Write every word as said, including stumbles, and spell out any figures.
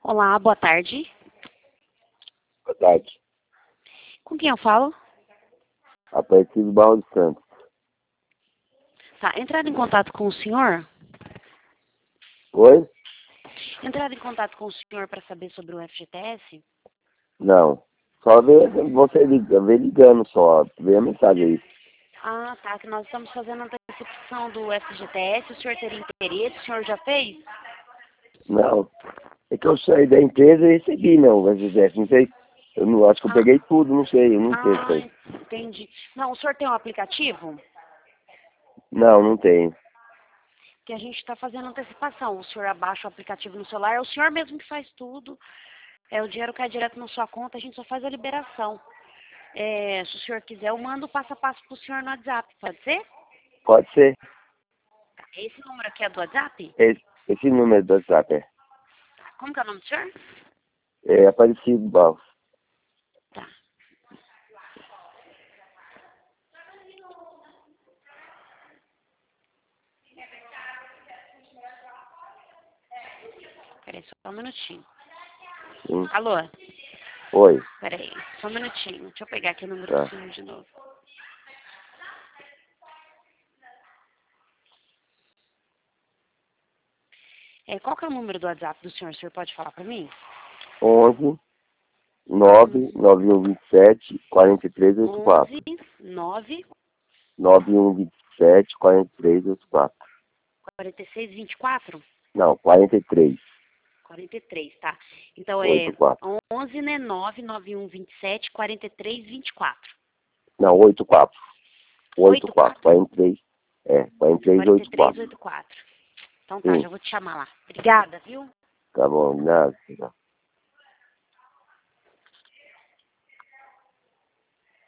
Olá, boa tarde. Boa tarde. Com quem eu falo? Aparecido Barro de Santos. Tá, entrado em contato com o senhor? Oi? Entrado em contato com o senhor para saber sobre o F G T S? Não. Só vê, você liga, vê ligando só. Vê a mensagem aí. Ah, tá, que nós estamos fazendo a antecipação do F G T S, o senhor teria interesse, o senhor já fez? Não. É que eu saí da empresa e recebi, não. Mas não sei. Eu não acho que eu Ah, peguei tudo, não sei. Eu não sei isso ah, aí. entendi. Não, o senhor tem um aplicativo? Não, não tenho. Que a gente está fazendo antecipação. O senhor abaixa o aplicativo no celular, é o senhor mesmo que faz tudo. É, o dinheiro cai direto na sua conta, a gente só faz a liberação. É, se o senhor quiser, eu mando o passo a passo para o senhor no WhatsApp, pode ser? Pode ser. Esse número aqui é do WhatsApp? Esse, esse número do WhatsApp é. Como que é o nome do senhor? É Aparecido Barro. Tá. Peraí, só um minutinho. Sim. Alô? Oi. Peraí, só um minutinho. Deixa eu pegar aqui o número Tá. do senhor de novo. É, qual que é o número do WhatsApp do senhor? O senhor pode falar para mim? onze nove nove um vinte e sete quarenta e três oitenta e quatro. onze, nove, nove um vinte e sete quarenta e três oitenta e quatro. quarenta e seis, vinte e quatro? Não, quarenta e três. quarenta e três, tá. Então oitenta é e quatro. onze, né? nove nove um vinte e sete quarenta e três vinte e quatro. Não, oitenta e quatro. oitenta e quatro. oitenta e quatro? quarenta e três. É, quarenta e três, quarenta oitenta e e três, quatro. oitenta e quatro. Então tá, Sim. já vou te chamar lá. Obrigada, viu? Tá bom, nada.